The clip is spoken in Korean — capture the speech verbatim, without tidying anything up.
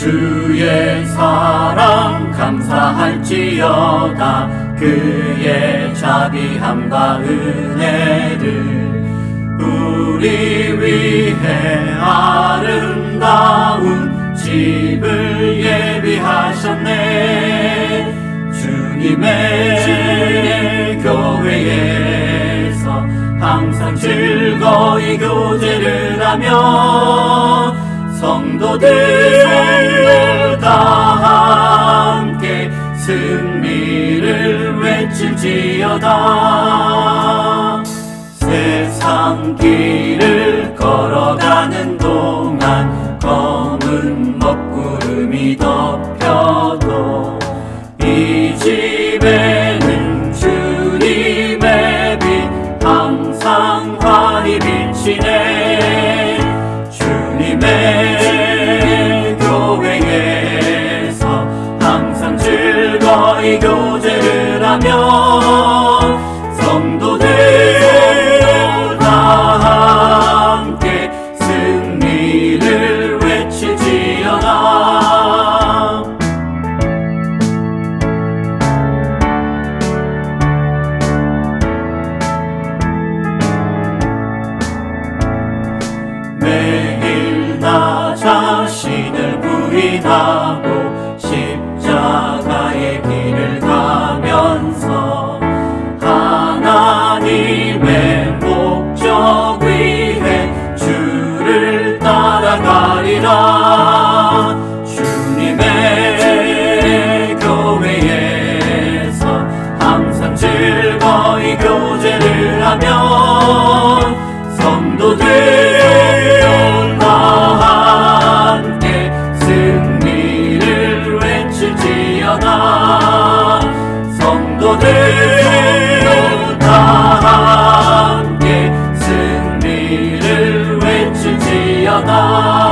주의 사랑 감사할지어다. 그의 자비함과 은혜를 우리 위해 아름다운 집을 예비하셨네. 주님의 교회에서 항상 즐거이 교제를 하며 성도들 다 함께 승리를 외칠지어다. 세상 길을 걸어가는 동안 검은 먹구름이 덮여도 이 집에는 주님의 빛 항상 환히 비치네. 주님의 교회에서 항상 즐거이 교제를 하며 성도들 다 함께 승리를 외칠지어다. 매일 나 자신을 부인하고 십자가의 길을 가면서 하나님의 목적 위해 주를 따라가리라. 주님의 교회에서 항상 즐거이 교제를 하며 성도들 다 함께 승리를 외칠지어다. 성도들 다 함께 승리를 외칠지어다.